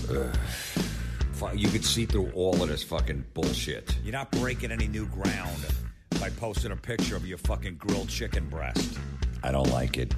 You could see through all of this fucking bullshit. You're not breaking any new ground by posting a picture of your fucking grilled chicken breast. I don't like it.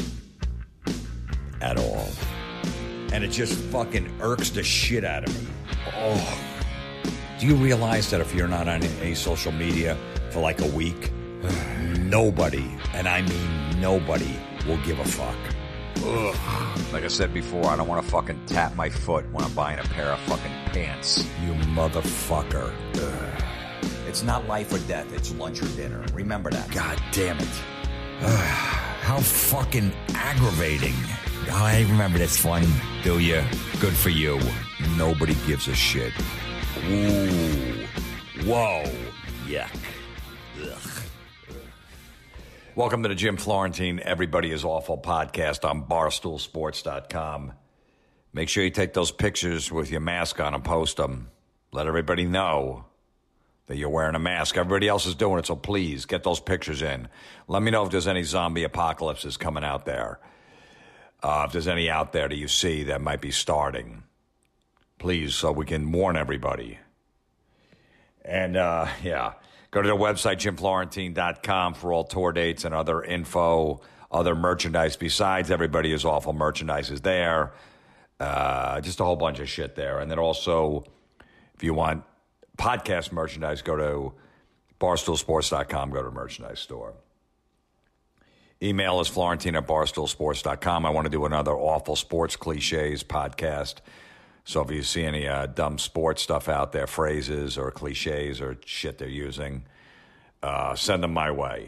At all. And it just fucking irks the shit out of me. Oh. Do you realize that if you're not on any social media for like a week, nobody, and I mean nobody, will give a fuck? Ugh. Like I said before, I don't want to fucking tap my foot when I'm buying a pair of fucking pants. You motherfucker. Ugh. It's not life or death, it's lunch or dinner. Remember that. God damn it. How fucking aggravating. Oh, I remember this one, do you? Good for you. Nobody gives a shit. Ooh. Whoa. Yuck. Ugh. Welcome to the Jim Florentine Everybody is Awful podcast on BarstoolSports.com. Make sure you take those pictures with your mask on and post them. Let everybody know that you're wearing a mask. Everybody else is doing it, so please get those pictures in. Let me know if there's any zombie apocalypses coming out there. If there's any out there that you see that might be starting. Please, so we can warn everybody. And, yeah. Go to the website, JimFlorentine.com, for all tour dates and other info, other merchandise besides Everybody is Awful merchandise is there. Just a whole bunch of shit there. And then also, if you want podcast merchandise, go to BarstoolSports.com, go to the merchandise store. Email is Florentine@BarstoolSports.com. I want to do another Awful Sports Cliches podcast. So if you see any dumb sports stuff out there, phrases or cliches or shit they're using, send them my way.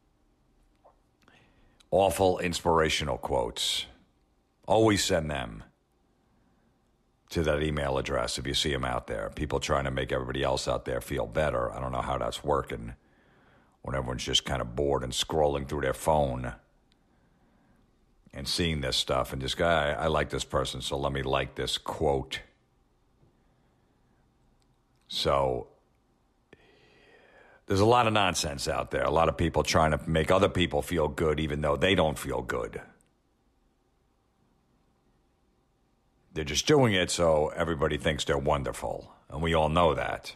Awful inspirational quotes. Always send them to that email address if you see them out there. People trying to make everybody else out there feel better. I don't know how that's working when everyone's just kind of bored and scrolling through their phone and seeing this stuff and just go, I like this person, so let me like this quote. So there's a lot of nonsense out there. A lot of people trying to make other people feel good even though they don't feel good. They're just doing it so everybody thinks they're wonderful. And we all know that.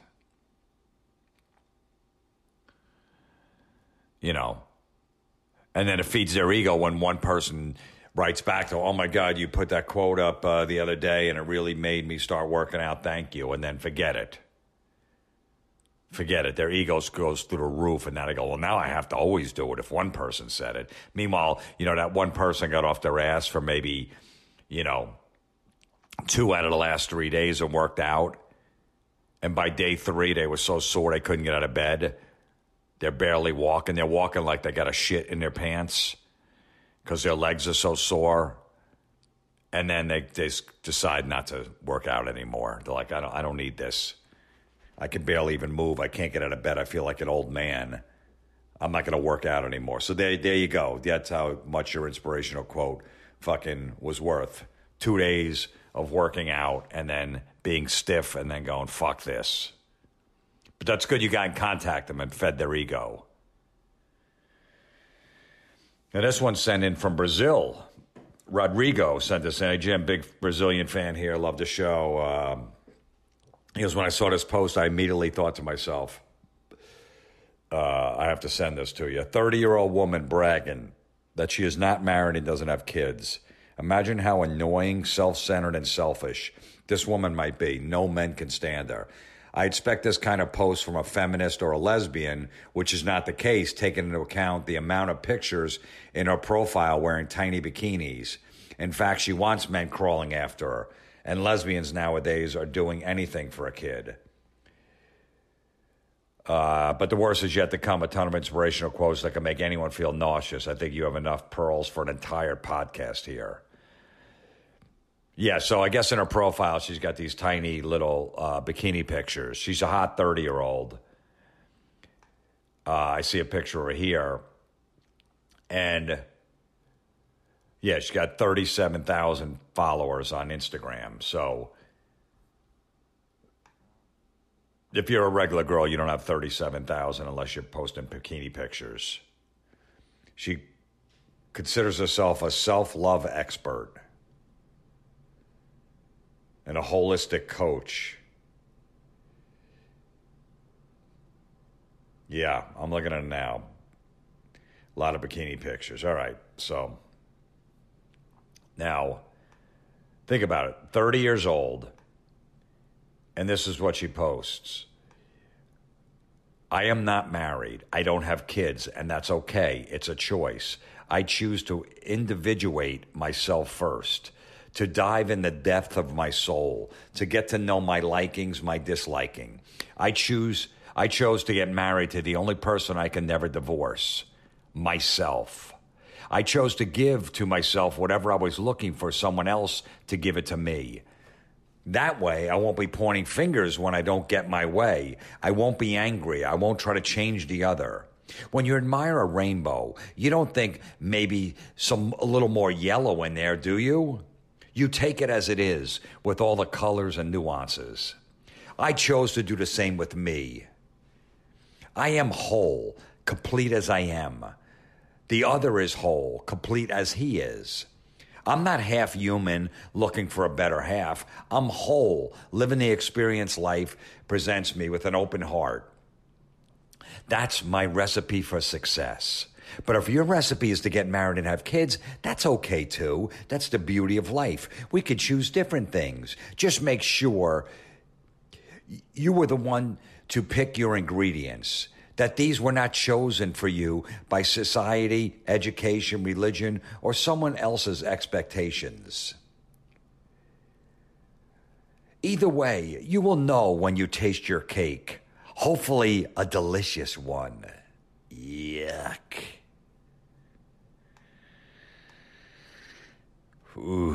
You know. And then it feeds their ego when one person writes back to, oh, my God, you put that quote up the other day, and it really made me start working out. Thank you. And then forget it. Forget it. Their ego goes through the roof, and now they go, well, now I have to always do it if one person said it. Meanwhile, you know, that one person got off their ass for maybe, 2 out of the last 3 days and worked out. And by day 3, they were so sore they couldn't get out of bed. They're barely walking. They're walking like they got a shit in their pants because their legs are so sore. And then they decide not to work out anymore. They're like, I don't need this. I can barely even move. I can't get out of bed. I feel like an old man. I'm not going to work out anymore. So there you go. That's how much your inspirational quote fucking was worth. 2 days of working out and then being stiff and then going, fuck this. But that's good you got in contact them and fed their ego. Now this one's sent in from Brazil. Rodrigo sent this in. Hey, Jim, big Brazilian fan here. Love the show. He goes, when I saw this post, I immediately thought to myself, I have to send this to you. A 30-year-old woman bragging that she is not married and doesn't have kids. Imagine how annoying, self-centered, and selfish this woman might be. No men can stand her. I expect this kind of post from a feminist or a lesbian, which is not the case, taking into account the amount of pictures in her profile wearing tiny bikinis. In fact, she wants men crawling after her, and lesbians nowadays are doing anything for a kid. But the worst is yet to come, a ton of inspirational quotes that can make anyone feel nauseous. I think you have enough pearls for an entire podcast here. Yeah, so I guess in her profile, she's got these tiny little bikini pictures. She's a hot 30-year-old. I see a picture of her here. And, yeah, she's got 37,000 followers on Instagram. So if you're a regular girl, you don't have 37,000 unless you're posting bikini pictures. She considers herself a self-love expert. and a holistic coach. Yeah, I'm looking at it now. A lot of bikini pictures. All right, so now think about it. 30 years old, and this is what she posts. I am not married. I don't have kids, and that's okay. It's a choice. I choose to individuate myself first, to dive in the depth of my soul, to get to know my likings, my disliking. I chose to get married to the only person I can never divorce, myself. I chose to give to myself whatever I was looking for someone else to give it to me. That way, I won't be pointing fingers when I don't get my way. I won't be angry. I won't try to change the other. When you admire a rainbow, you don't think maybe a little more yellow in there, do you? You take it as it is, with all the colors and nuances. I chose to do the same with me. I am whole, complete as I am. The other is whole, complete as he is. I'm not half human looking for a better half. I'm whole, living the experience life presents me with an open heart. That's my recipe for success. But if your recipe is to get married and have kids, that's okay too. That's the beauty of life. We could choose different things. Just make sure you were the one to pick your ingredients, that these were not chosen for you by society, education, religion, or someone else's expectations. Either way, you will know when you taste your cake. Hopefully a delicious one. Yuck. Ooh.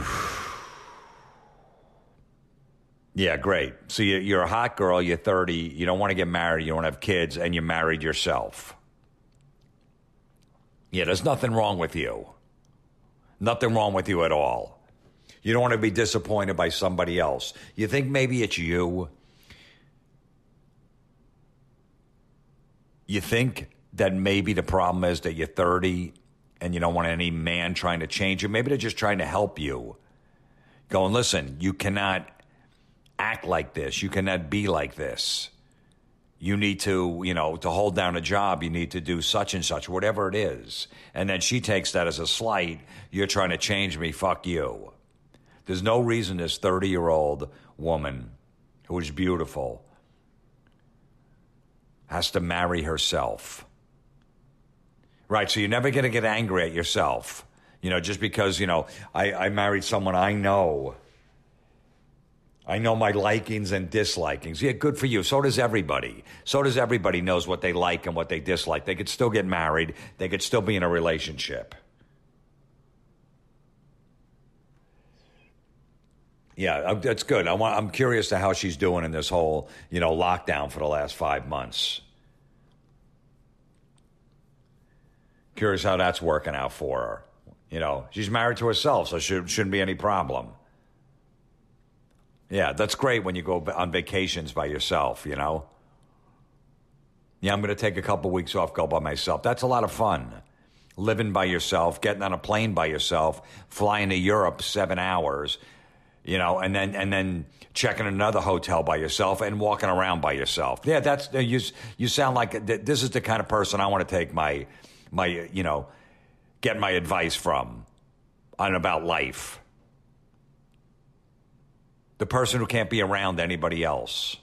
Yeah, great. So you're a hot girl, you're 30, you don't want to get married, you don't have kids, and you're married yourself. Yeah, there's nothing wrong with you. Nothing wrong with you at all. You don't want to be disappointed by somebody else. You think maybe it's you. You think that maybe the problem is that you're 30 and you don't want any man trying to change you. Maybe they're just trying to help you. Going, listen, you cannot act like this. You cannot be like this. You need to, to hold down a job, you need to do such and such, whatever it is. And then she takes that as a slight. You're trying to change me. Fuck you. There's no reason this 30-year-old woman who is beautiful has to marry herself. Right, so you're never going to get angry at yourself. Just because, I married someone I know. I know my likings and dislikings. Yeah, good for you. So does everybody. So does everybody knows what they like and what they dislike. They could still get married. They could still be in a relationship. Yeah, that's good. I'm curious to how she's doing in this whole, lockdown for the last 5 months. Curious how that's working out for her. She's married to herself, so shouldn't be any problem. Yeah, that's great when you go on vacations by yourself, Yeah, I'm going to take a couple weeks off, go by myself. That's a lot of fun. Living by yourself, getting on a plane by yourself, flying to Europe 7 hours, and then checking another hotel by yourself and walking around by yourself. Yeah, that's you sound like this is the kind of person I want to take my get my advice from on about life. The person who can't be around anybody else.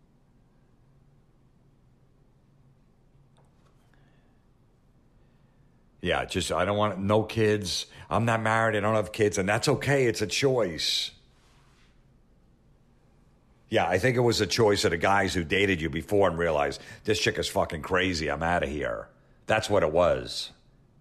Yeah, I don't want no kids. I'm not married. I don't have kids, and that's okay. It's a choice. Yeah, I think it was a choice of the guys who dated you before and realized this chick is fucking crazy. I'm out of here. That's what it was.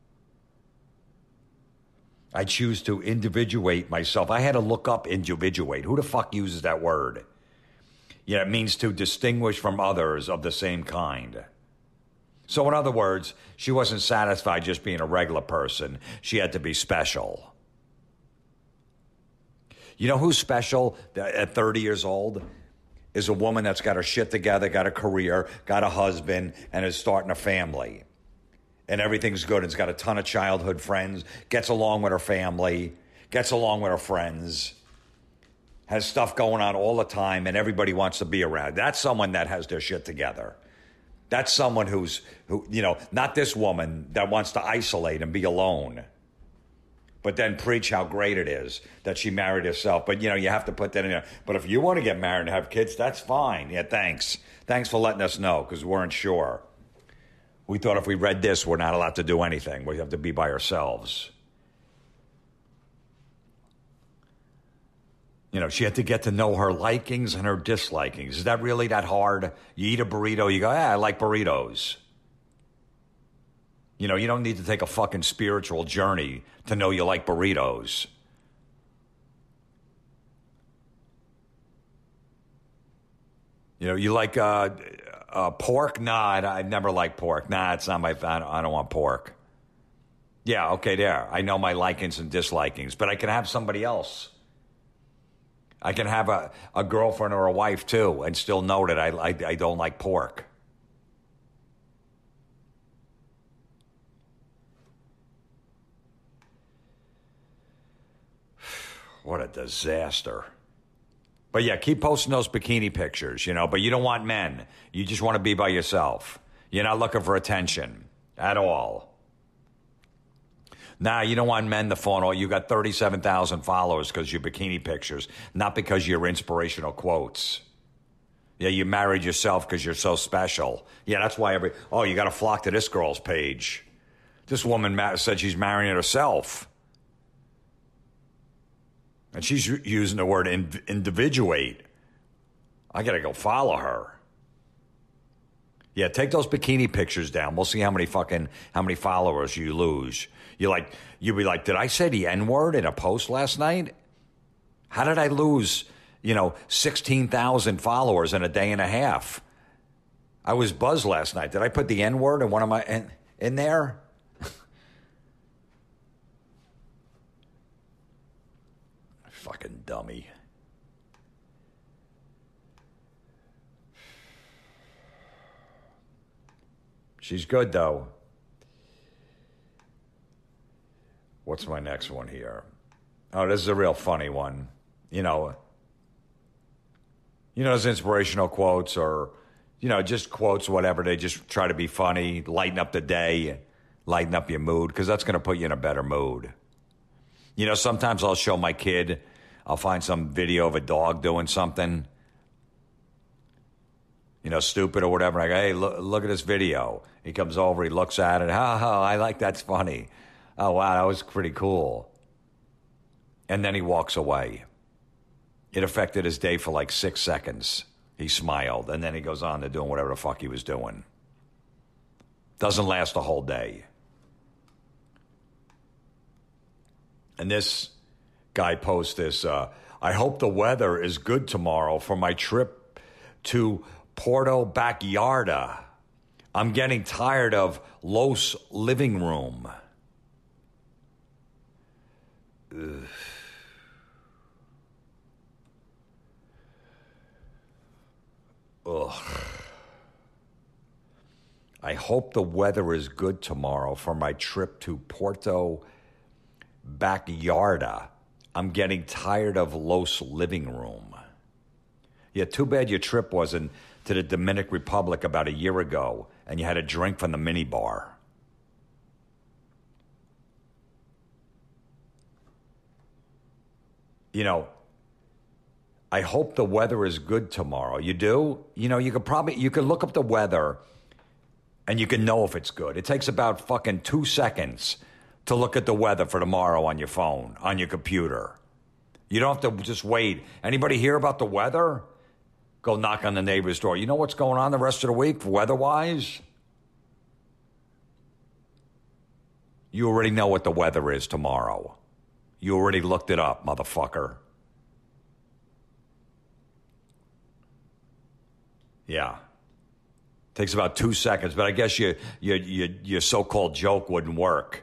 I choose to individuate myself. I had to look up individuate. Who the fuck uses that word? Yeah, it means to distinguish from others of the same kind. So in other words, she wasn't satisfied just being a regular person. She had to be special. You know who's special at 30 years old? Is a woman that's got her shit together, got a career, got a husband, and is starting a family. And everything's good. It's got a ton of childhood friends, gets along with her family, gets along with her friends. has stuff going on all the time, and everybody wants to be around. That's someone that has their shit together. That's someone who, not this woman that wants to isolate and be alone, but then preach how great it is that she married herself. But, you have to put that in there. But if you want to get married and have kids, that's fine. Yeah, thanks. Thanks for letting us know, because we weren't sure. We thought if we read this, we're not allowed to do anything. We have to be by ourselves. She had to get to know her likings and her dislikings. Is that really that hard? You eat a burrito, you go, I like burritos. You don't need to take a fucking spiritual journey to know you like burritos. You like pork? Nah, I've never liked pork. Nah, it's not my, I don't want pork. Yeah, okay, there. I know my likings and dislikings, but I can have somebody else. I can have a girlfriend or a wife, too, and still know that I don't like pork. What a disaster. But yeah, keep posting those bikini pictures, but you don't want men. You just want to be by yourself. You're not looking for attention at all. Nah, you don't want men to follow. You got 37,000 followers because your bikini pictures, not because your inspirational quotes. Yeah, you married yourself because you're so special. Yeah, that's why you got to flock to this girl's page. This woman said she's marrying herself. And she's using the word individuate. I got to go follow her. Yeah, take those bikini pictures down. We'll see how many followers you lose. You'll be like, did I say the N-word in a post last night? How did I lose, 16,000 followers in a day and a half? I was buzzed last night. Did I put the N-word in one of my in there? Fucking dummy. She's good, though. What's my next one here? Oh, this is a real funny one. Those inspirational quotes or, just quotes, whatever. They just try to be funny, lighten up the day, lighten up your mood, because that's going to put you in a better mood. Sometimes I'll show my kid, I'll find some video of a dog doing something, stupid or whatever. I go, hey, look at this video. He comes over, he looks at it. I like that's funny. Oh, wow, that was pretty cool. And then he walks away. It affected his day for like 6 seconds. He smiled, and then he goes on to doing whatever the fuck he was doing. Doesn't last the whole day. And this guy posts this, I hope the weather is good tomorrow for my trip to Puerto Vallarta. I'm getting tired of Los Living Room. Ugh. Ugh. I hope the weather is good tomorrow for my trip to Puerto Vallarta. I'm getting tired of Los Living Room. Yeah, too bad your trip wasn't to the Dominican Republic about a year ago and you had a drink from the minibar. I hope the weather is good tomorrow. You do? You could look up the weather and you can know if it's good. It takes about fucking 2 seconds to look at the weather for tomorrow on your phone, on your computer. You don't have to just wait. Anybody hear about the weather? Go knock on the neighbor's door. You know what's going on the rest of the week weather-wise? You already know what the weather is tomorrow. You already looked it up, motherfucker. Yeah. Takes about 2 seconds, but I guess your so-called joke wouldn't work.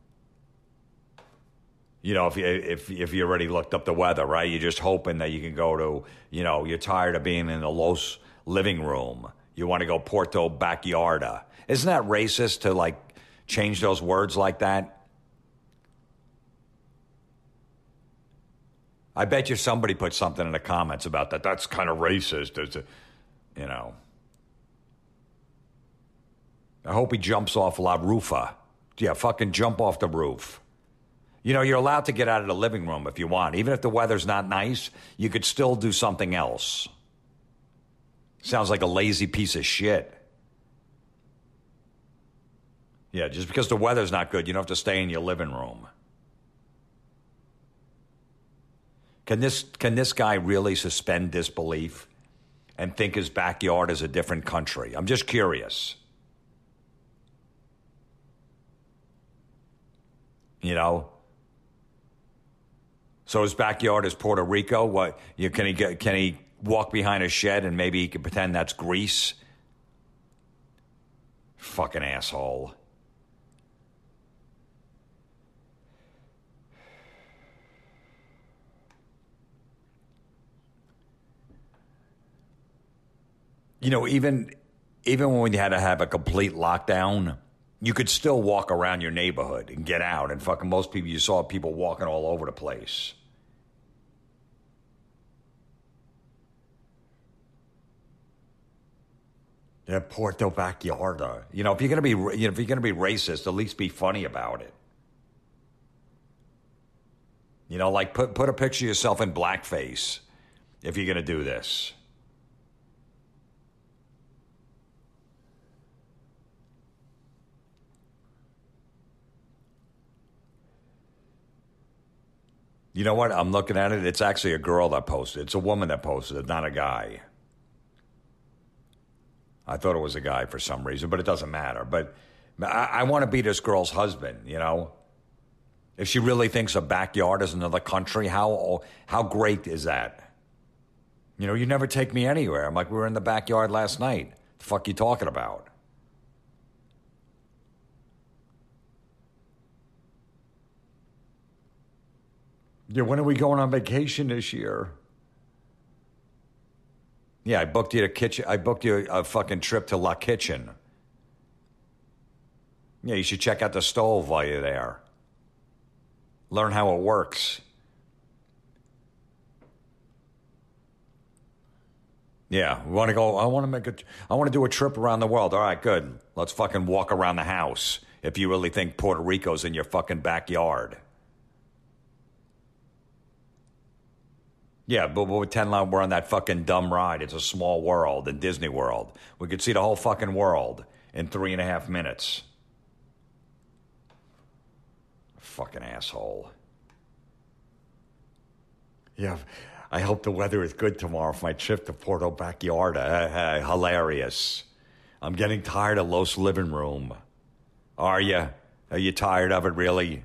If you already looked up the weather, right? You're just hoping that you can go to, you're tired of being in the Los Living Room. You want to go Puerto Vallarta. Isn't that racist to, change those words like that? I bet you somebody put something in the comments about that. That's kind of racist. You know. I hope he jumps off La Rufa. Yeah, fucking jump off the roof. You know, you're allowed to get out of the living room if you want. Even if the weather's not nice, you could still do something else. Sounds like a lazy piece of shit. Yeah, just because the weather's not good, you don't have to stay in your living room. Can this guy really suspend disbelief and think his backyard is a different country? I'm just curious. You know? So his backyard is Puerto Rico? What? Can he walk behind a shed and maybe he can pretend that's Greece? Fucking asshole. You know, even when you had to have a complete lockdown, you could still walk around your neighborhood and get out. And fucking most people, you saw people walking all over the place. Yeah, Puerto Vallarta. You know, if you're gonna be racist, at least be funny about it. You know, like put a picture of yourself in blackface if you're gonna do this. You know what? I'm looking at it. It's actually a girl that posted. It's a woman that posted it, not a guy. I thought it was a guy for some reason, but it doesn't matter. But I want to be this girl's husband, you know? If she really thinks a backyard is another country, how great is that? You know, you never take me anywhere. I'm like, we were in the backyard last night. The fuck you talking about? Yeah, when are we going on vacation this year? Yeah, I booked you a fucking trip to La Kitchen. Yeah, you should check out the stove while you're there. Learn how it works. Yeah, we want to go. I want to do a trip around the world. All right, good. Let's fucking walk around the house if you really think Puerto Rico's in your fucking backyard. Yeah, but we'll pretend like we're on that fucking dumb ride. It's a small world in Disney World. We could see the whole fucking world in 3.5 minutes. Fucking asshole. Yeah, I hope the weather is good tomorrow for my trip to Puerto Vallarta. Hilarious. I'm getting tired of Los Living Room. Are you? Are you tired of it, really?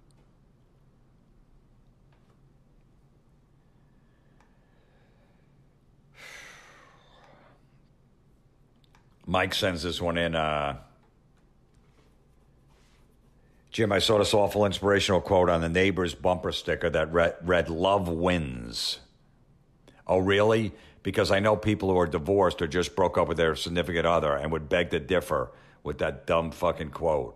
Mike sends this one in. Jim, I saw this awful inspirational quote on the neighbor's bumper sticker that read "Love wins." Oh, really? Because I know people who are divorced or just broke up with their significant other and would beg to differ with that dumb fucking quote.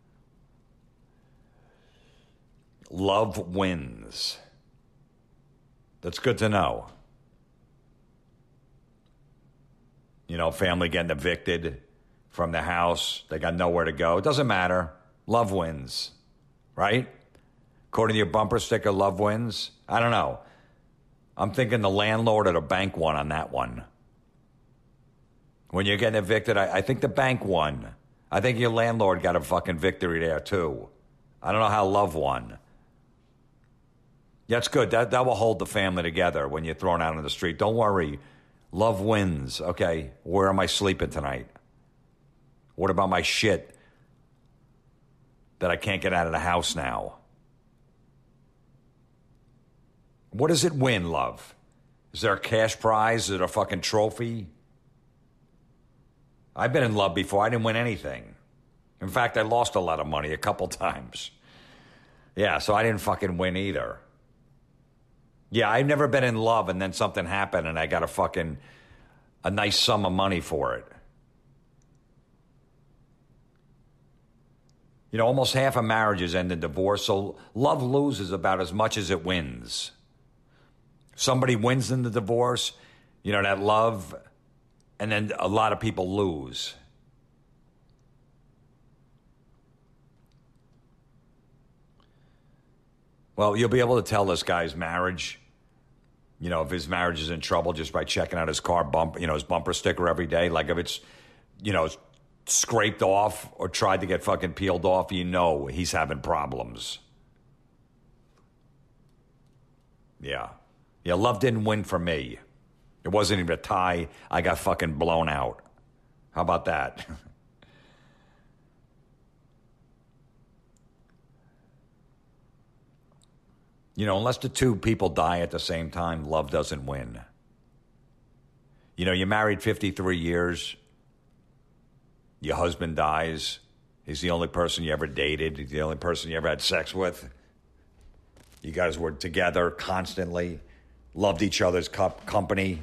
Love wins. That's good to know. You know, family getting evicted from the house. They got nowhere to go. It doesn't matter. Love wins, right? According to your bumper sticker, love wins. I don't know. I'm thinking the landlord or the bank won on that one. When you're getting evicted, I think the bank won. I think your landlord got a fucking victory there, too. I don't know how love won. That's good. That will hold the family together when you're thrown out on the street. Don't worry. Love wins. Okay, where am I sleeping tonight? What about my shit that I can't get out of the house now? What does it win, love? Is there a cash prize? Is it a fucking trophy? I've been in love before. I didn't win anything. In fact, I lost a lot of money a couple times. Yeah, so I didn't fucking win either. Yeah, I've never been in love and then something happened and I got a nice sum of money for it. You know, almost half of marriages end in divorce, so love loses about as much as it wins. Somebody wins in the divorce, that love, and then a lot of people lose. Well, you'll be able to tell this guy's marriage, if his marriage is in trouble just by checking out his car bumper, his bumper sticker every day. Like if it's, scraped off or tried to get fucking peeled off, he's having problems. Yeah. Yeah, love didn't win for me. It wasn't even a tie. I got fucking blown out. How about that? Unless the two people die at the same time, love doesn't win. You're married 53 years. Your husband dies. He's the only person you ever dated. He's the only person you ever had sex with. You guys were together constantly. Loved each other's company.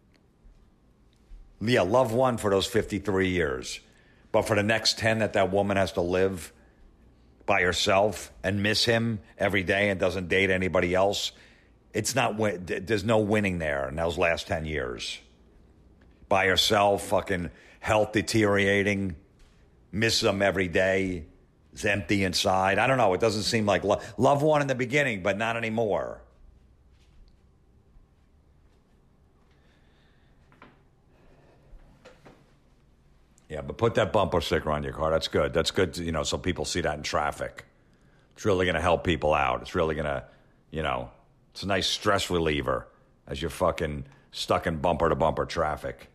Yeah, love won for those 53 years. But for the next 10 that woman has to live by herself and miss him every day and doesn't date anybody else, there's no winning there in those last 10 years. By herself, fucking health deteriorating, misses them every day, is empty inside. I don't know, it doesn't seem like love won in the beginning, but not anymore. Yeah, but put that bumper sticker on your car. That's good. That's good, so people see that in traffic. It's really going to help people out. It's really going to, it's a nice stress reliever as you're fucking stuck in bumper-to-bumper traffic.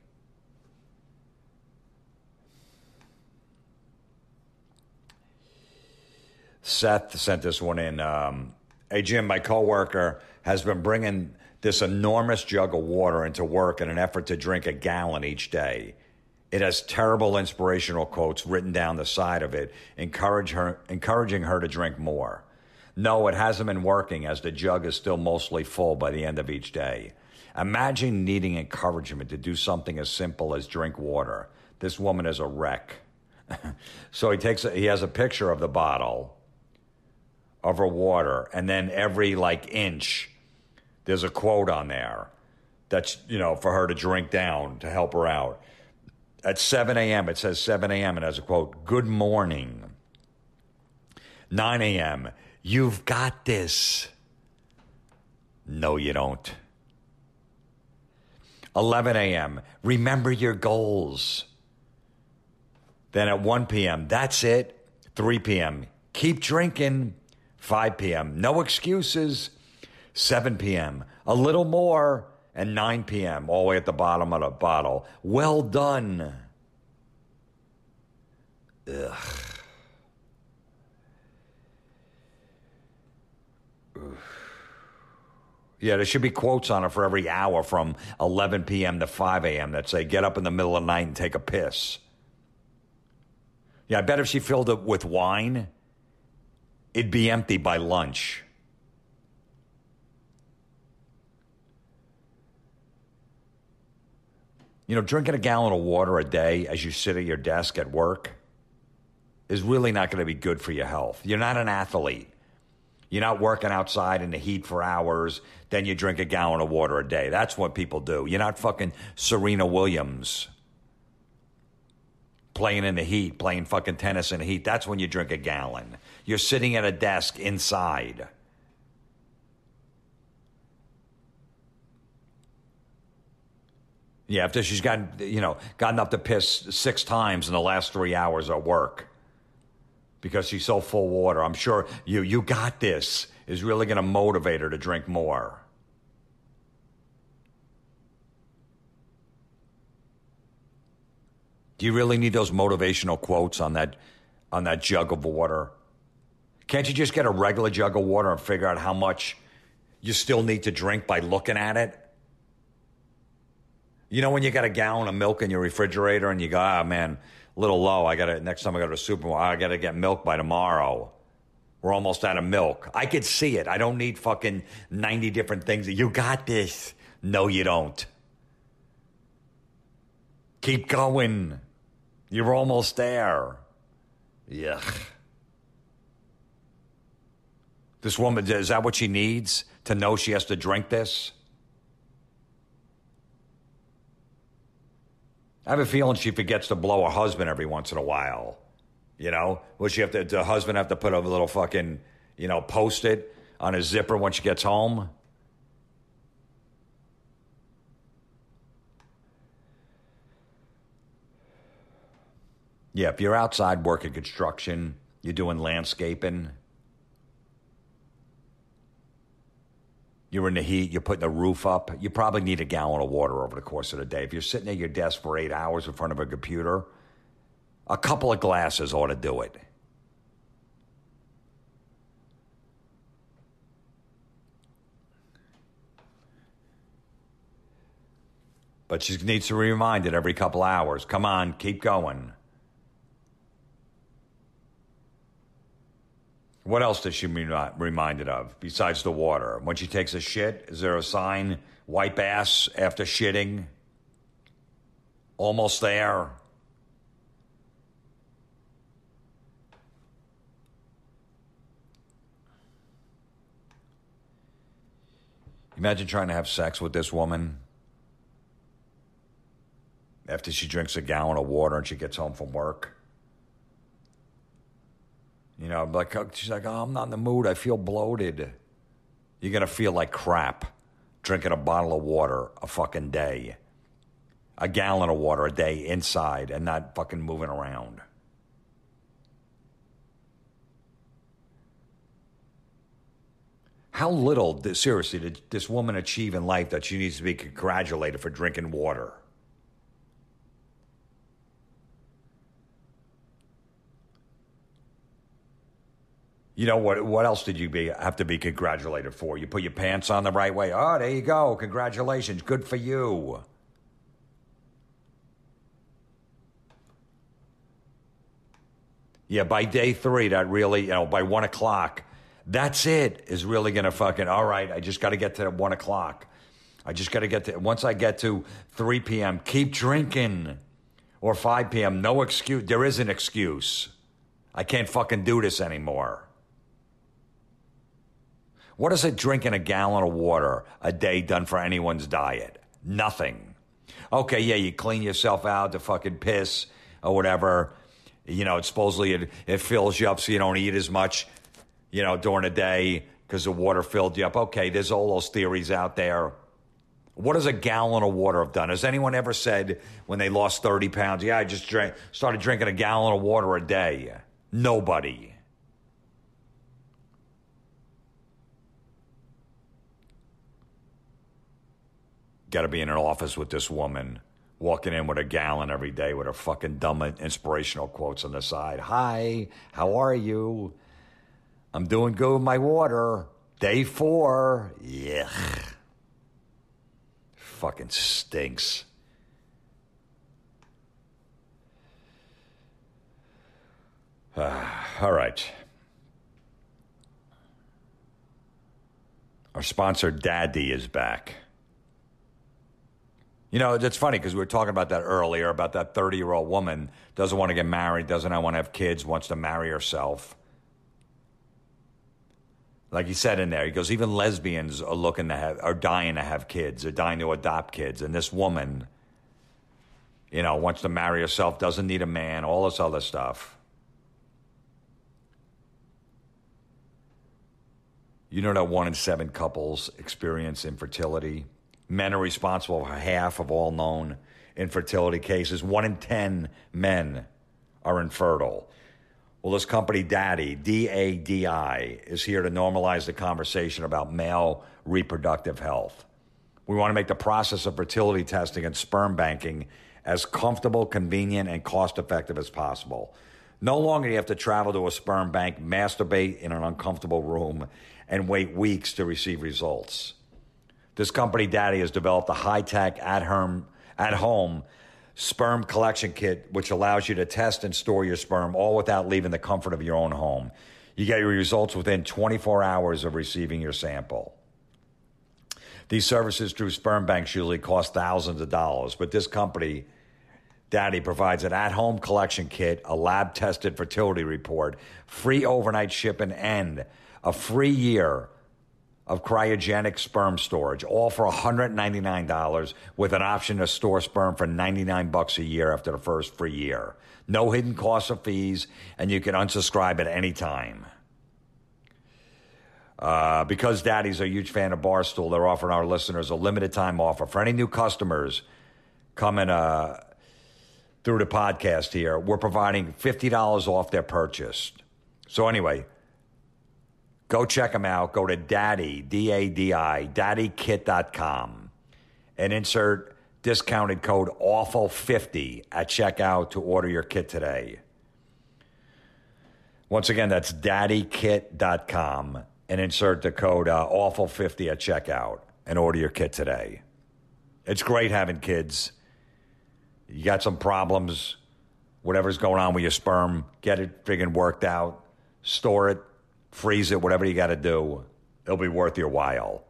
Seth sent this one in. Hey, Jim, my coworker has been bringing this enormous jug of water into work in an effort to drink a gallon each day. It has terrible inspirational quotes written down the side of it, encouraging her to drink more. No, it hasn't been working, as the jug is still mostly full by the end of each day. Imagine needing encouragement to do something as simple as drink water. This woman is a wreck. So he has a picture of the bottle of her water, and then every inch, there's a quote on there that's, for her to drink down to help her out. At 7 a.m., it says 7 a.m. and has a quote, good morning. 9 a.m., you've got this. No, you don't. 11 a.m., remember your goals. Then at 1 p.m., that's it. 3 p.m., keep drinking. 5 p.m., no excuses. 7 p.m., a little more. And 9 p.m., all the way at the bottom of the bottle. Well done. Ugh. Yeah, there should be quotes on it for every hour from 11 p.m. to 5 a.m. that say, get up in the middle of the night and take a piss. Yeah, I bet if she filled it with wine, it'd be empty by lunch. Drinking a gallon of water a day as you sit at your desk at work is really not going to be good for your health. You're not an athlete. You're not working outside in the heat for hours, then you drink a gallon of water a day. That's what people do. You're not fucking Serena Williams playing in the heat, playing fucking tennis in the heat. That's when you drink a gallon. You're sitting at a desk inside. Yeah, after she's gotten up to piss 6 times in the last 3 hours at work because she's so full of water. I'm sure you got this is really going to motivate her to drink more. Do you really need those motivational quotes on that jug of water? Can't you just get a regular jug of water and figure out how much you still need to drink by looking at it? When you got a gallon of milk in your refrigerator and you go, man, a little low. Next time I go to the supermarket, I got to get milk by tomorrow. We're almost out of milk. I could see it. I don't need fucking 90 different things. You got this. No, you don't. Keep going. You're almost there. Yuck. This woman, is that what she needs? To know she has to drink this? I have a feeling she forgets to blow her husband every once in a while. You know? Will she have to, the husband have to put a little fucking, Post-it on his zipper when she gets home? Yeah, if you're outside working construction, you're doing landscaping, you're in the heat, you're putting the roof up, you probably need a gallon of water over the course of the day. If you're sitting at your desk for 8 hours in front of a computer, a couple of glasses ought to do it. But she needs to be reminded every couple hours. Come on, keep going. What else does she be reminded of besides the water? When she takes a shit, is there a sign, wipe ass after shitting? Almost there. Imagine trying to have sex with this woman after she drinks a gallon of water and she gets home from work. She's like, oh, I'm not in the mood. I feel bloated. You're going to feel like crap drinking a bottle of water a fucking day. A gallon of water a day inside and not fucking moving around. How little, seriously, did this woman achieve in life that she needs to be congratulated for drinking water? You know what else did you have to be congratulated for? You put your pants on the right way. Oh, there you go. Congratulations. Good for you. Yeah, by day 3, that really, by 1 o'clock, that's it, is really going to fucking, all right, I just got to get to 1 o'clock. I just got to get to, once I get to 3 p.m., keep drinking. Or 5 p.m., no excuse. There is an excuse. I can't fucking do this anymore. What is it drinking a gallon of water a day done for anyone's diet? Nothing. Okay, yeah, you clean yourself out to fucking piss or whatever. Supposedly it fills you up so you don't eat as much, during the day because the water filled you up. Okay, there's all those theories out there. What does a gallon of water have done? Has anyone ever said when they lost 30 pounds, yeah, I just started drinking a gallon of water a day? Nobody. Got to be in an office with this woman, walking in with a gallon every day with her fucking dumb inspirational quotes on the side. Hi, how are you? I'm doing good with my water. Day 4. Yuck. Fucking stinks. All right. Our sponsor, Daddy, is back. It's funny because we were talking about that earlier, about that 30-year-old woman, doesn't want to get married, doesn't want to have kids, wants to marry herself. Like he said in there, he goes, even lesbians are dying to have kids, are dying to adopt kids. And this woman, wants to marry herself, doesn't need a man, all this other stuff. You know that 1 in 7 couples experience infertility? Men are responsible for half of all known infertility cases. 1 in 10 men are infertile. Well, this company, Daddy, D-A-D-I, is here to normalize the conversation about male reproductive health. We want to make the process of fertility testing and sperm banking as comfortable, convenient, and cost-effective as possible. No longer do you have to travel to a sperm bank, masturbate in an uncomfortable room, and wait weeks to receive results. This company, Daddy, has developed a high-tech, at-home sperm collection kit, which allows you to test and store your sperm all without leaving the comfort of your own home. You get your results within 24 hours of receiving your sample. These services through sperm banks usually cost thousands of dollars, but this company, Daddy, provides an at-home collection kit, a lab-tested fertility report, free overnight shipping, and a free year of cryogenic sperm storage, all for $199 with an option to store sperm for $99 a year after the first free year. No hidden costs or fees, and you can unsubscribe at any time. Because Daddy's a huge fan of Barstool, they're offering our listeners a limited time offer. For any new customers coming through the podcast here, we're providing $50 off their purchase. So anyway, go check them out. Go to Daddy, D-A-D-I, daddykit.com and insert discounted code AWFUL50 at checkout to order your kit today. Once again, that's daddykit.com and insert the code AWFUL50 at checkout and order your kit today. It's great having kids. You got some problems, whatever's going on with your sperm, get it friggin' worked out, store it, freeze it, whatever you got to do. It'll be worth your while.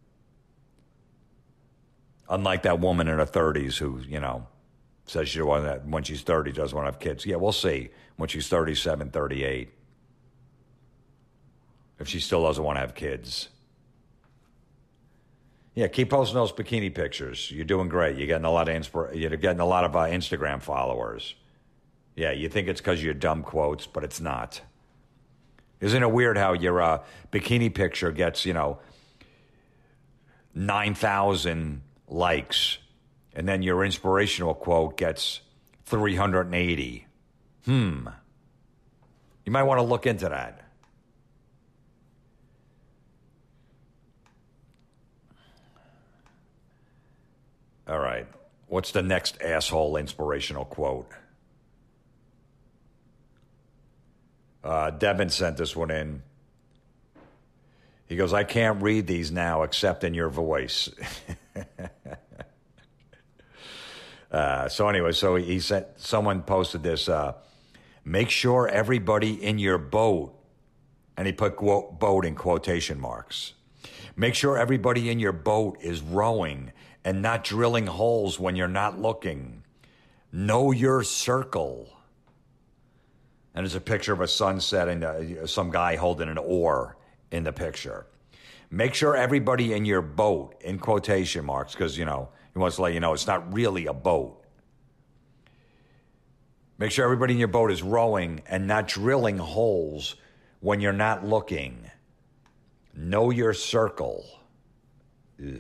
Unlike that woman in her 30s who, says she when she's 30 doesn't want to have kids. Yeah, we'll see when she's 37, 38. If she still doesn't want to have kids. Yeah, keep posting those bikini pictures. You're doing great. You're getting a lot of Instagram followers. Yeah, you think it's because you're dumb quotes, but it's not. Isn't it weird how your bikini picture gets, 9,000 likes, and then your inspirational quote gets 380? You might want to look into that. All right. What's the next asshole inspirational quote? Devin sent this one in. He goes, I can't read these now except in your voice. So anyway, he said, someone posted this, make sure everybody in your boat, and he put boat in quotation marks. Make sure everybody in your boat is rowing and not drilling holes when you're not looking. Know your circle. And there's a picture of a sunset and some guy holding an oar in the picture. Make sure everybody in your boat, in quotation marks, because, he wants to let you know it's not really a boat. Make sure everybody in your boat is rowing and not drilling holes when you're not looking. Know your circle. Ugh.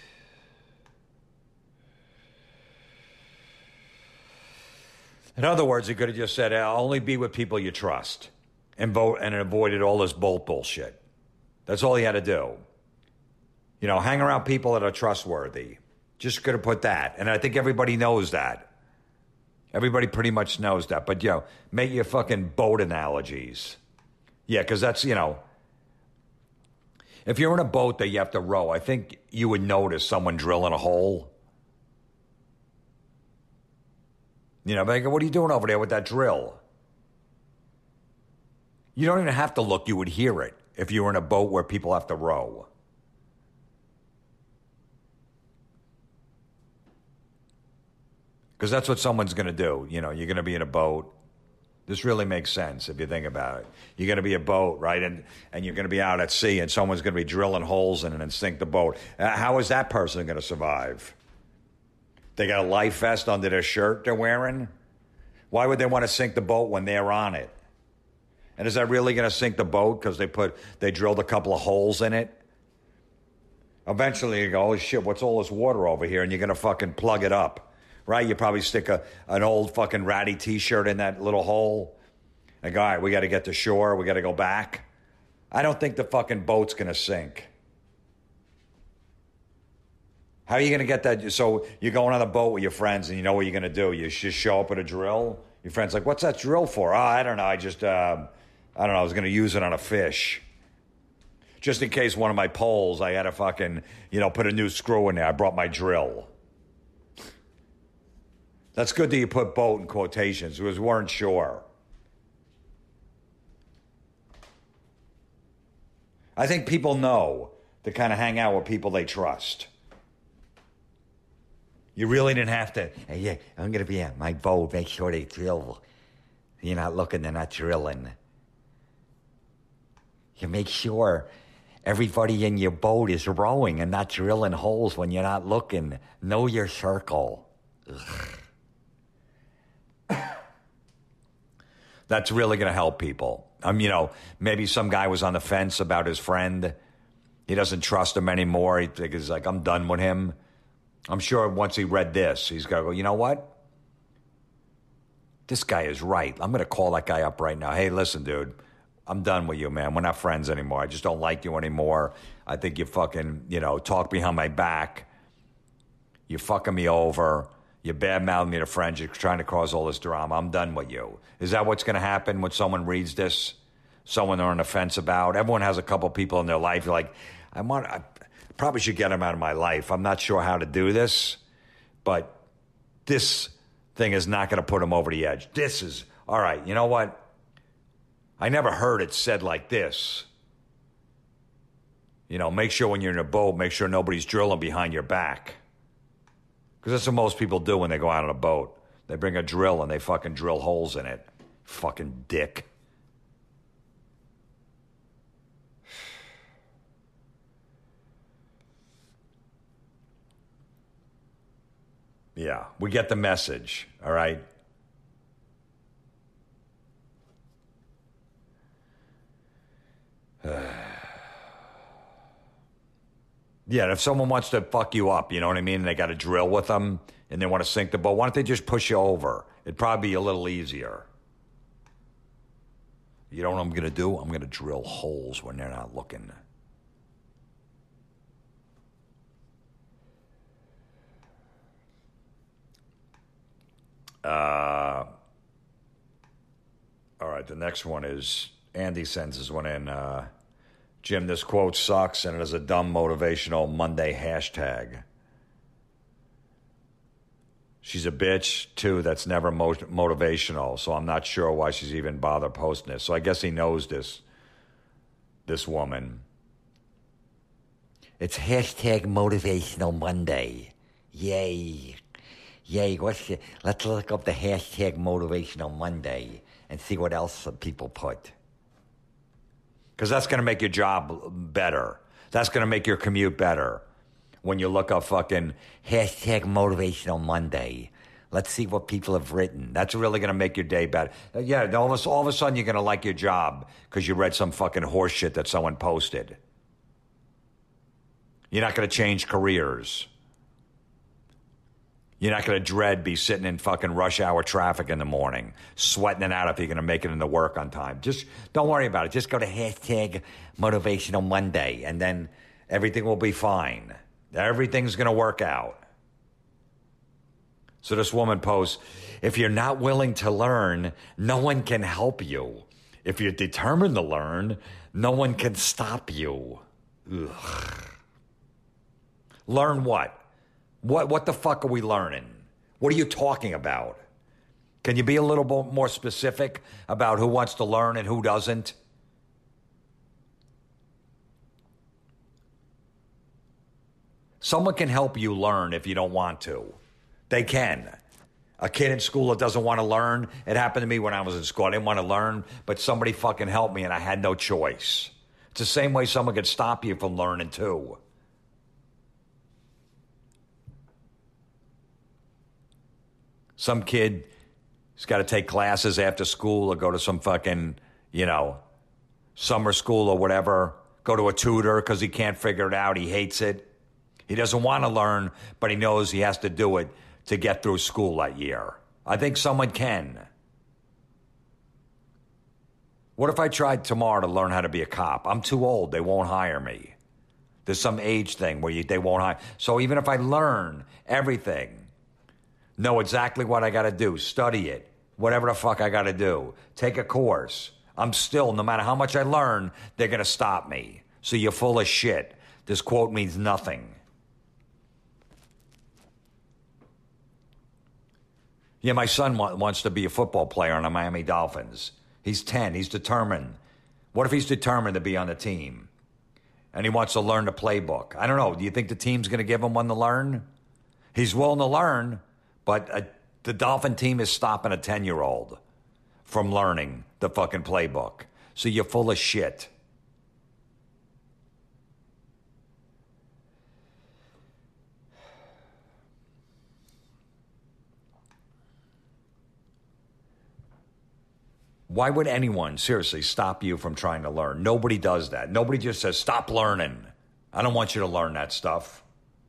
In other words, he could have just said, only be with people you trust and vote and avoided all this bolt bullshit. That's all he had to do. Hang around people that are trustworthy. Just could have put that. And I think everybody knows that. Everybody pretty much knows that. But, make your fucking boat analogies. Yeah, because that's, if you're in a boat that you have to row, I think you would notice someone drilling a hole. But what are you doing over there with that drill? You don't even have to look. You would hear it if you were in a boat where people have to row. Because that's what someone's going to do. You're going to be in a boat. This really makes sense if you think about it. You're going to be a boat, right? And you're going to be out at sea, and someone's going to be drilling holes in it and sink the boat. How is that person going to survive? They got a life vest under their shirt they're wearing? Why would they want to sink the boat when they're on it? And is that really going to sink the boat because they drilled a couple of holes in it? Eventually you go, oh shit, what's all this water over here? And you're going to fucking plug it up, right? You probably stick an old fucking ratty t-shirt in that little hole. And go, all right, we got to get to shore. We got to go back. I don't think the fucking boat's going to sink. How are you going to get that? So you're going on a boat with your friends and you know what you're going to do. You just show up with a drill. Your friend's like, what's that drill for? Oh, I don't know. I was going to use it on a fish. Just in case one of my poles, I had to fucking, put a new screw in there. I brought my drill. That's good that you put boat in quotations because we weren't sure. I think people know to kind of hang out with people they trust. You really didn't have to, hey, yeah, I'm going to be at my boat, make sure they drill. You're not looking, they're not drilling. You make sure Everybody in your boat is rowing and not drilling holes when you're not looking. Know your circle. That's really going to help people. Maybe some guy was on the fence about his friend. He doesn't trust him anymore. He's like, I'm done with him. I'm sure once he read this, he's going to go, you know what? This guy is right. I'm going to call that guy up right now. Hey, listen, dude, I'm done with you, man. We're not friends anymore. I just don't like you anymore. I think you fucking, talk behind my back. You're fucking me over. You're bad-mouthing me to friends. You're trying to cause all this drama. I'm done with you. Is that what's going to happen when someone reads this? Someone they're on the fence about? Everyone has a couple people in their life. You're like, I probably should get them out of my life. I'm not sure how to do this, but this thing is not going to put them over the edge. This is, all right, you know what? I never heard it said like this. Make sure when you're in a boat, make sure nobody's drilling behind your back. Because that's what most people do when they go out on a boat. They bring a drill and they fucking drill holes in it. Fucking dick. Yeah, we get the message, all right? Yeah, and if someone wants to fuck you up, you know what I mean? And they got a drill with them and they want to sink the boat, why don't they just push you over? It'd probably be a little easier. You know what I'm going to do? I'm going to drill holes when they're not looking. All right, the next one is, Andy sends this one in. Jim, this quote sucks, and it is a dumb motivational Monday hashtag. She's a bitch, too, that's never motivational, so I'm not sure why she's even bothered posting this. So I guess he knows this woman. It's hashtag motivational Monday. Yay. Let's look up the hashtag motivational Monday and see what else people put. Because that's going to make your job better. That's going to make your commute better. When you look up fucking hashtag motivational Monday. Let's see what people have written. That's really going to make your day better. Yeah, all of a sudden you're going to like your job because you read some fucking horse shit that someone posted. You're not going to change careers. You're not going to dread be sitting in fucking rush hour traffic in the morning, sweating it out if you're going to make it into work on time. Just don't worry about it. Just go to hashtag motivational Monday, and then everything will be fine. Everything's going to work out. So this woman posts, if you're not willing to learn, no one can help you. If you're determined to learn, no one can stop you. Ugh. Learn what? What the fuck are we learning? What are you talking about? Can you be a little bit more specific about who wants to learn and who doesn't? Someone can help you learn if you don't want to. They can. A kid in school that doesn't want to learn, it happened to me when I was in school. I didn't want to learn, but somebody fucking helped me and I had no choice. It's the same way someone could stop you from learning too. Some kid has got to take classes after school or go to some fucking, summer school or whatever. Go to a tutor because he can't figure it out. He hates it. He doesn't want to learn, but he knows he has to do it to get through school that year. I think someone can. What if I tried tomorrow to learn how to be a cop? I'm too old. They won't hire me. There's some age thing where they won't hire. So even if I learn everything, know exactly what I got to do, study it, whatever the fuck I got to do, take a course, I'm still, no matter how much I learn, they're going to stop me. So you're full of shit. This quote means nothing. Yeah, my son wants to be a football player on the Miami Dolphins. He's 10. He's determined. What if he's determined to be on the team? And he wants to learn the playbook. I don't know. Do you think the team's going to give him one to learn? He's willing to learn, but the Dolphin team is stopping a 10-year-old from learning the fucking playbook. So you're full of shit. Why would anyone, seriously, stop you from trying to learn? Nobody does that. Nobody just says, stop learning. I don't want you to learn that stuff.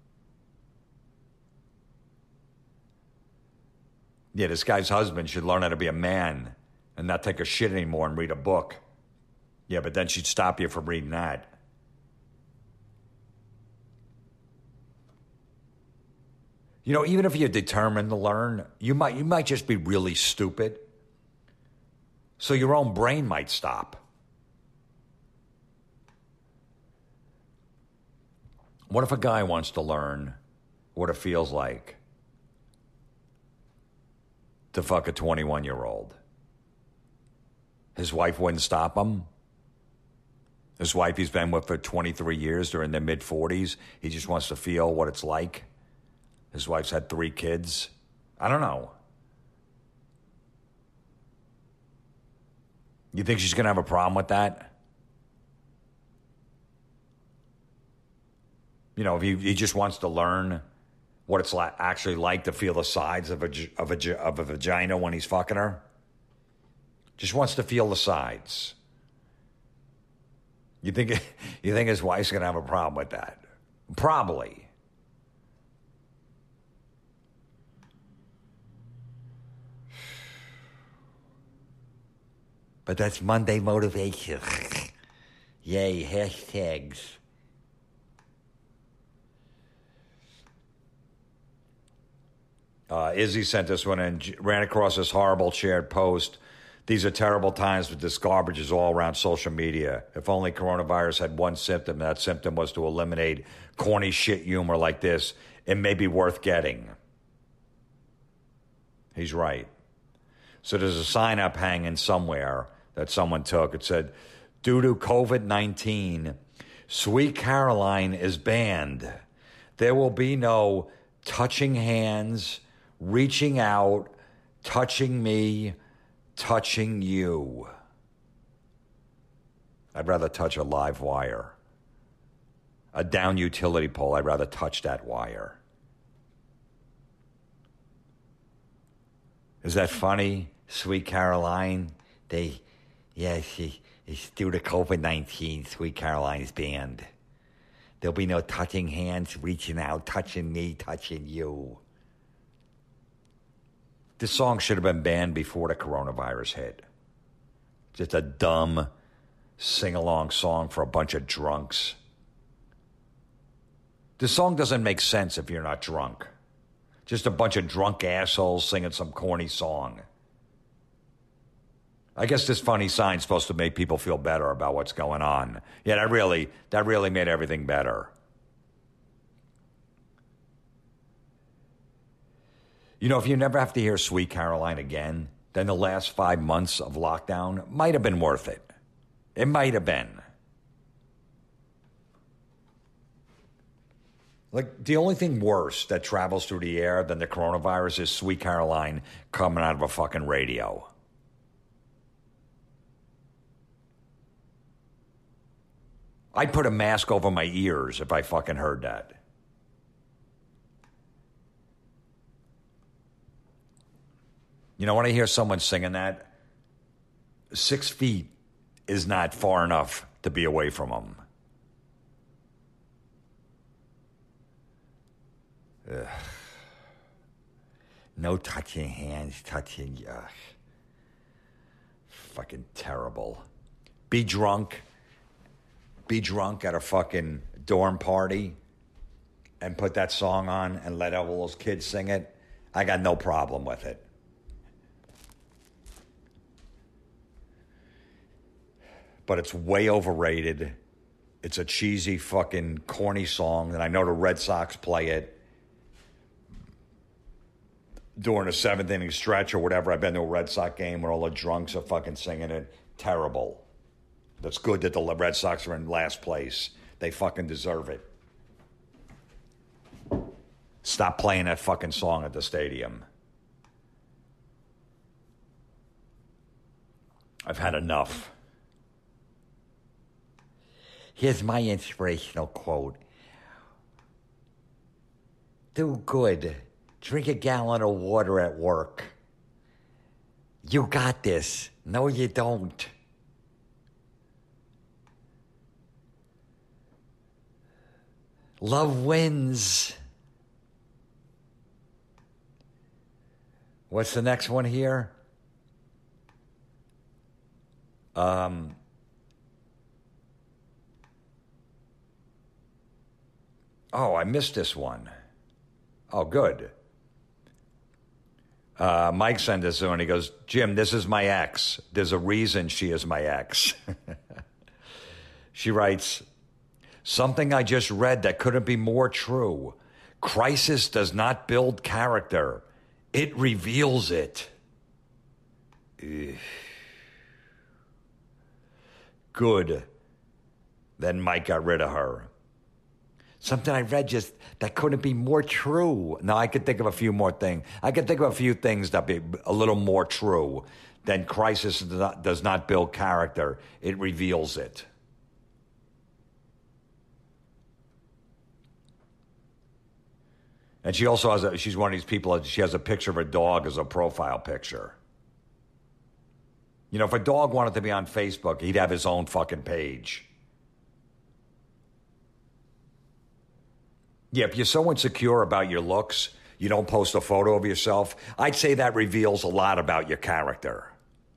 Yeah, this guy's husband should learn how to be a man and not take a shit anymore and read a book. Yeah, but then she'd stop you from reading that. You know, even if you're determined to learn, you might just be really stupid. So your own brain might stop. What if a guy wants to learn what it feels like to fuck a 21-year-old? His wife wouldn't stop him. His wife he's been with for 23 years. They're in their mid-40s. He just wants to feel what it's like. His wife's had 3 kids. I don't know. You think she's going to have a problem with that? You know, if he just wants to learn what it's actually like to feel the sides of a vagina when he's fucking her. Just wants to feel the sides. You think his wife's going to have a problem with that? Probably. But that's Monday motivation. Yay, hashtags. Izzy sent this one and ran across this horrible shared post. These are terrible times, but this garbage is all around social media. If only coronavirus had one symptom, that symptom was to eliminate corny shit humor like this, it may be worth getting. He's right. So there's a sign up hanging somewhere that someone took. It said, due to COVID-19, Sweet Caroline is banned. There will be no touching hands, reaching out, touching me, touching you. I'd rather touch a live wire. A down utility pole, I'd rather touch that wire. Is that funny? Sweet Caroline, it's due to COVID-19, Sweet Caroline is banned. There'll be no touching hands, reaching out, touching me, touching you. This song should have been banned before the coronavirus hit. Just a dumb sing-along song for a bunch of drunks. This song doesn't make sense if you're not drunk. Just a bunch of drunk assholes singing some corny song. I guess this funny sign's supposed to make people feel better about what's going on. Yeah, that really made everything better. You know, if you never have to hear Sweet Caroline again, then the last 5 months of lockdown might have been worth it. It might have been. Like, the only thing worse that travels through the air than the coronavirus is Sweet Caroline coming out of a fucking radio. I'd put a mask over my ears if I fucking heard that. You know, when I hear someone singing that, 6 feet is not far enough to be away from them. Ugh. No touching hands, touching... Fucking terrible. Be drunk at a fucking dorm party and put that song on and let all those kids sing it. I got no problem with it. But it's way overrated. It's a cheesy fucking corny song, and I know the Red Sox play it during a 7th inning stretch or whatever. I've been to a Red Sox game where all the drunks are fucking singing it. Terrible. That's good that the Red Sox are in last place. They fucking deserve it. Stop playing that fucking song at the stadium. I've had enough. Here's my inspirational quote. Do good. Drink a gallon of water at work. You got this. No, you don't. Love wins. What's the next one here? Oh, I missed this one. Oh, good. Mike sent this to and he goes, Jim, this is my ex. There's a reason she is my ex. She writes, something I just read that couldn't be more true. Crisis does not build character. It reveals it. Ugh. Good. Then Mike got rid of her. Something I read just that couldn't be more true. Now, I could think of a few more things. I could think of a few things that be a little more true than crisis does not build character. It reveals it. And she also has she's one of these people, she has a picture of a dog as a profile picture. You know, if a dog wanted to be on Facebook, he'd have his own fucking page. Yeah, if you're so insecure about your looks, you don't post a photo of yourself, I'd say that reveals a lot about your character.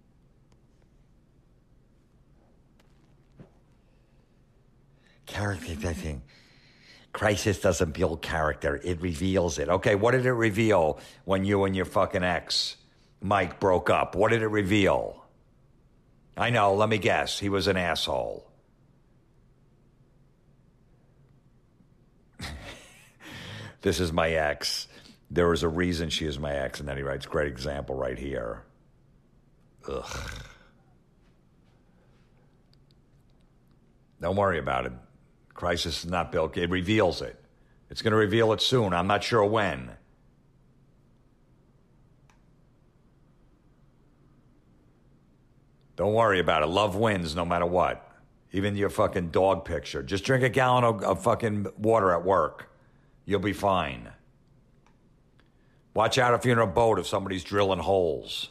Character doesn't. Crisis doesn't build character. It reveals it. Okay, what did it reveal when you and your fucking ex, Mike, broke up? What did it reveal? I know, let me guess. He was an asshole. This is my ex. There is a reason she is my ex. And then he writes, great example right here. Ugh. Don't worry about it. Crisis is not built. It reveals it. It's going to reveal it soon. I'm not sure when. Don't worry about it. Love wins no matter what. Even your fucking dog picture. Just drink a gallon of fucking water at work. You'll be fine. Watch out if you're in a boat if somebody's drilling holes.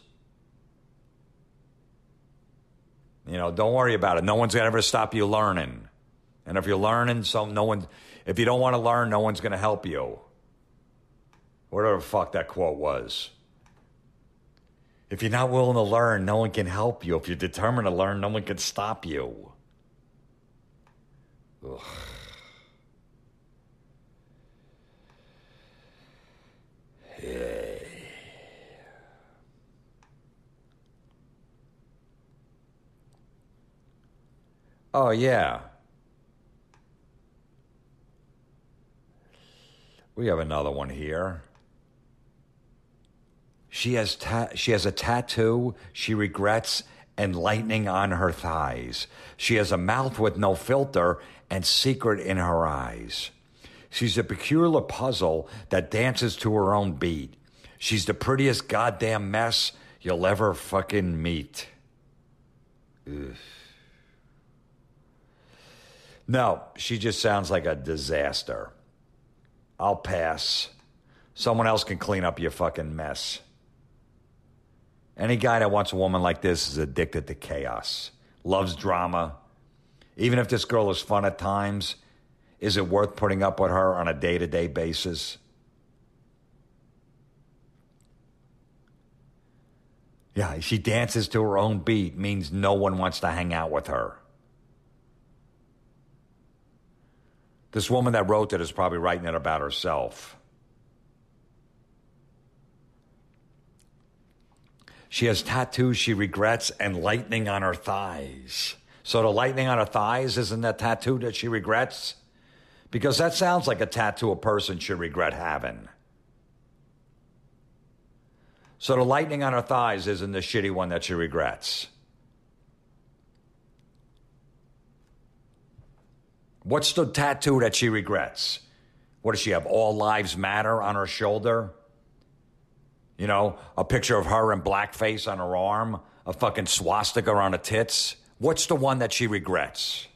You know, don't worry about it. No one's going to ever stop you learning. And if you're learning, if you don't want to learn, no one's going to help you. Whatever the fuck that quote was. If you're not willing to learn, no one can help you. If you're determined to learn, no one can stop you. Ugh. Yeah. Oh, yeah. We have another one here. She has a tattoo she regrets and lightning on her thighs. She has a mouth with no filter and secret in her eyes. She's a peculiar puzzle that dances to her own beat. She's the prettiest goddamn mess you'll ever fucking meet. Ugh. No, she just sounds like a disaster. I'll pass. Someone else can clean up your fucking mess. Any guy that wants a woman like this is addicted to chaos, loves drama. Even if this girl is fun at times, is it worth putting up with her on a day-to-day basis? Yeah, she dances to her own beat, means no one wants to hang out with her. This woman that wrote it is probably writing it about herself. She has tattoos she regrets and lightning on her thighs. So the lightning on her thighs isn't that tattoo that she regrets? Because that sounds like a tattoo a person should regret having. So the lightning on her thighs isn't the shitty one that she regrets. What's the tattoo that she regrets? What does she have? All Lives Matter on her shoulder? You know, a picture of her in blackface on her arm? A fucking swastika on her tits? What's the one that she regrets?